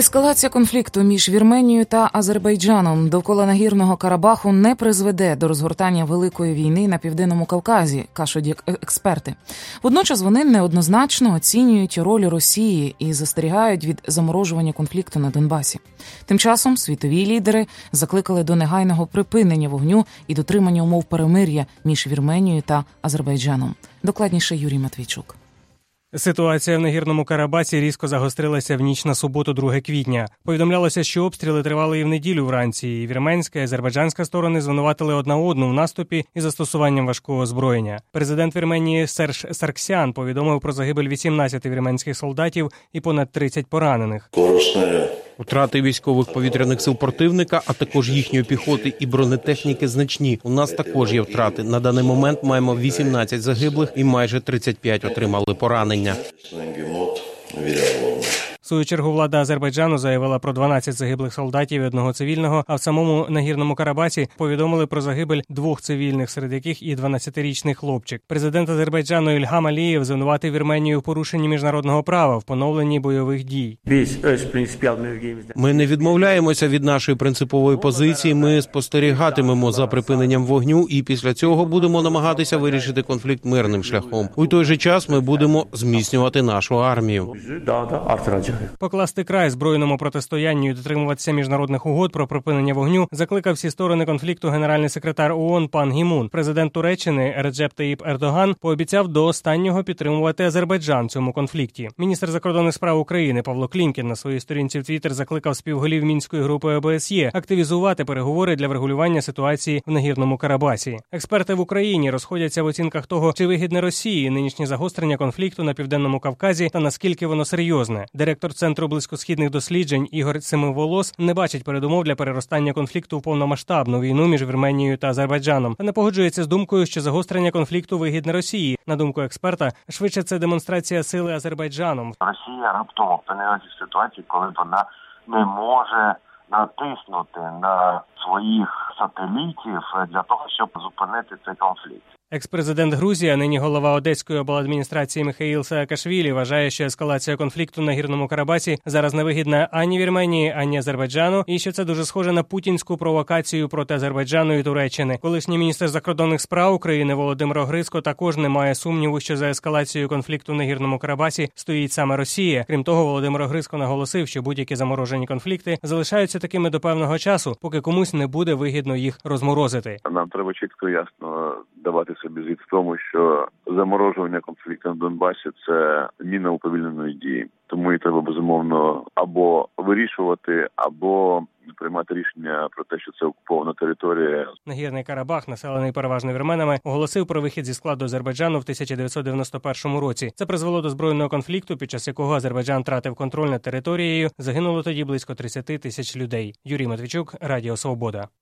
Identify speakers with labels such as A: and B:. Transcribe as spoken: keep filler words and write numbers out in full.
A: Ескалація конфлікту між Вірменією та Азербайджаном довкола Нагірного Карабаху не призведе до розгортання великої війни на Південному Кавказі, кажуть експерти. Водночас вони неоднозначно оцінюють роль Росії і застерігають від заморожування конфлікту на Донбасі. Тим часом світові лідери закликали до негайного припинення вогню і дотримання умов перемир'я між Вірменією та Азербайджаном. Докладніше Юрій Матвійчук.
B: Ситуація в Нагірному Карабасі різко загострилася в ніч на суботу, друге квітня. Повідомлялося, що обстріли тривали і в неділю вранці, і вірменська, і азербайджанська сторони звинуватили одна одну в наступі і застосуванням важкого озброєння. Президент Вірменії Серж Сарксян повідомив про загибель вісімнадцяти вірменських солдатів і понад тридцять поранених.
C: Втрати військових повітряних сил противника, а також їхньої піхоти і бронетехніки значні. У нас також є втрати. На даний момент маємо вісімнадцять загиблих і майже тридцять п'ять отримали поранення.
B: В свою чергу влада Азербайджану заявила про дванадцять загиблих солдатів і одного цивільного, а в самому Нагірному Карабасі повідомили про загибель двох цивільних, серед яких і дванадцятирічний хлопчик. Президент Азербайджану Ільгам Алієв звинуватив Вірменію в порушенні міжнародного права, в поновленні бойових дій.
C: Ми не відмовляємося від нашої принципової позиції, ми спостерігатимемо за припиненням вогню і після цього будемо намагатися вирішити конфлікт мирним шляхом. У той же час ми будемо зміцнювати нашу армію.
B: Покласти край збройному протистоянню і дотримуватися міжнародних угод про припинення вогню закликав всі сторони конфлікту генеральний секретар ООН пан Гі Мун. Президент Туреччини Реджеп Таїп Ердоган пообіцяв до останнього підтримувати Азербайджан в цьому конфлікті. Міністр закордонних справ України Павло Клімкін на своїй сторінці в Твіттер закликав співголів Мінської групи О Б С Є активізувати переговори для врегулювання ситуації в Нагірному Карабасі. Експерти в Україні розходяться в оцінках того, чи вигідне Росії нинішнє загострення конфлікту на Південному Кавказі та наскільки воно серйозне. Директор Центру близькосхідних досліджень Ігор Семиволос не бачить передумов для переростання конфлікту в повномасштабну війну між Вірменією та Азербайджаном. Та не погоджується з думкою, що загострення конфлікту вигідне Росії. На думку експерта, швидше це демонстрація сили Азербайджаном.
D: Росія раптово опинилася в ситуації, коли вона не може натиснути на своїх сателітів для того, щоб зупинити цей конфлікт.
B: Екс-президент Грузії, а нині голова Одеської обладміністрації Михаїл Саакашвілі вважає, що ескалація конфлікту на Нагірному Карабасі зараз не вигідна ані Вірменії, ані Азербайджану, і що це дуже схоже на путінську провокацію проти Азербайджану і Туреччини. Колишній міністр закордонних справ України Володимир Огриско також не має сумніву, що за ескалацією конфлікту на Нагірному Карабасі стоїть саме Росія. Крім того, Володимир Огриско наголосив, що будь-які заморожені конфлікти залишаються такими до певного часу, поки комусь не буде вигідно їх розморозити.
E: Нам треба чітко і ясно давати собі звіт в тому, що заморожування конфлікту на Донбасі – це міна уповільненої дії. Тому її треба, безумовно, або вирішувати, або приймати рішення про те, що це окупована територія.
B: Нагірний Карабах, населений переважно вірменами, оголосив про вихід зі складу Азербайджану в тисяча дев'ятсот дев'яносто першому році. Це призвело до збройного конфлікту, під час якого Азербайджан втратив контроль над територією. Загинуло тоді близько тридцять тисяч людей. Юрій Матвійчук, Радіо Свобода.